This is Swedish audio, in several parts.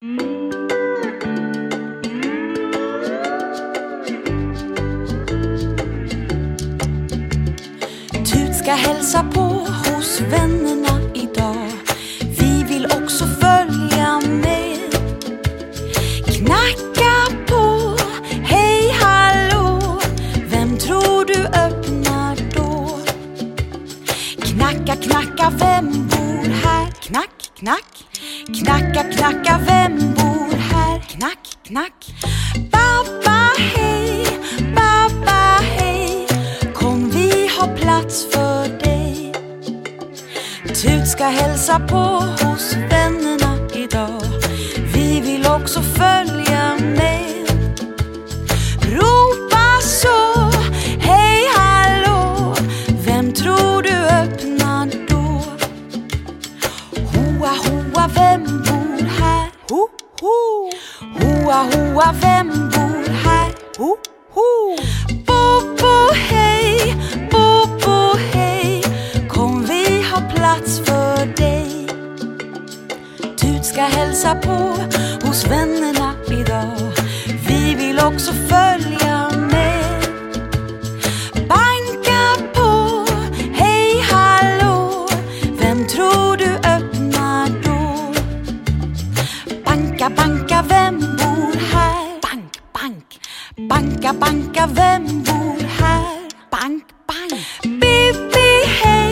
Tut ska hälsa på hos vännerna idag. Vi vill också följa med. Knacka på, hej hallå. Vem tror du öppnar då? Knacka, knacka, vem bor här? Knack, knack. Knacka, knacka, vem bor här? Knack, knack. Babba, hej, kom vi har plats för dig. Tut ska hälsa på hos vännerna idag. Vi vill också följa med. Ropa så, hej hallå. Vem tror du öppnar då? Hoa, hoa, vem bor här? Ho, ho. Hoa, hoa, vem bor här? Ho, ho. Bobo, hej, kom vi har plats för dig. Tut ska hälsa på hos vännerna idag. Vi vill också följa med. Banka på, hej hallå. Vem tror du öppnar då? Banka, banka, vem bor här? Bank, bank. Banka, banka, vem bor här? Bank, bank. Bibi,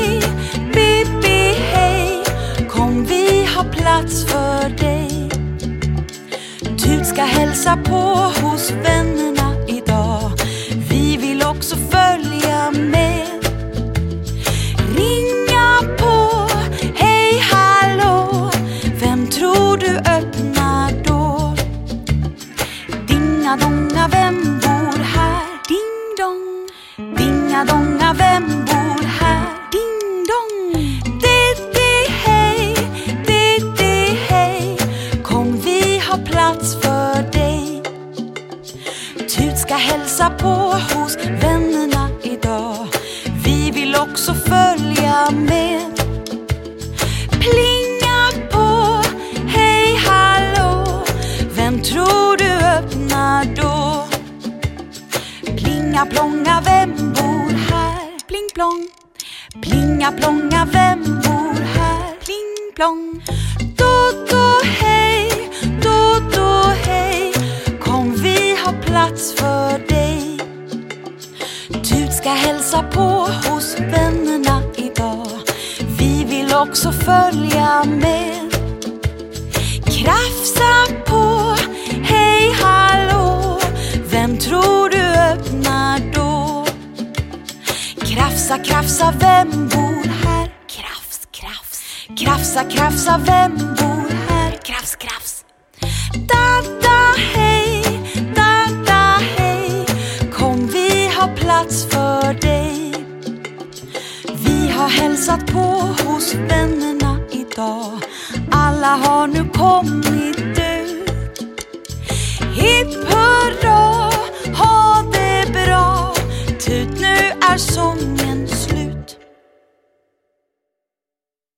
hej, kom vi har plats för dig. Tut ska hälsa på hos vännerna idag. Vi vill också följa med. Ringa på, hej hallå. Vem tror du öppnar då? Dinga donga, vem bor här? Ding dong. Dinga donga, vem bor här? Ding dong. Ditti, hej, kom vi har plats för dig. Tut ska hälsa på hos vännerna idag. Vi vill också följa med. Plinga på, hej hallå. Vem tror du öppnar då? Plinga plånga, vem bor här? Pling plong. Plinga plånga, vem bor här? Pling plong. Dodo, hej, kom vi har plats för dig. Tut ska hälsa på hos vännerna idag. Vi vill också följa med. Krafsa på, hej hallå. Vem tror du öppnar då? Krafsa, krafsa, vem bor här? Krafs, krafs. Krafsa, krafsa, vem bor här? Krafs, krafs. Dada, hej, kom vi har plats för dig. Vi har hälsat på hos vännerna idag. Alla har nu kommit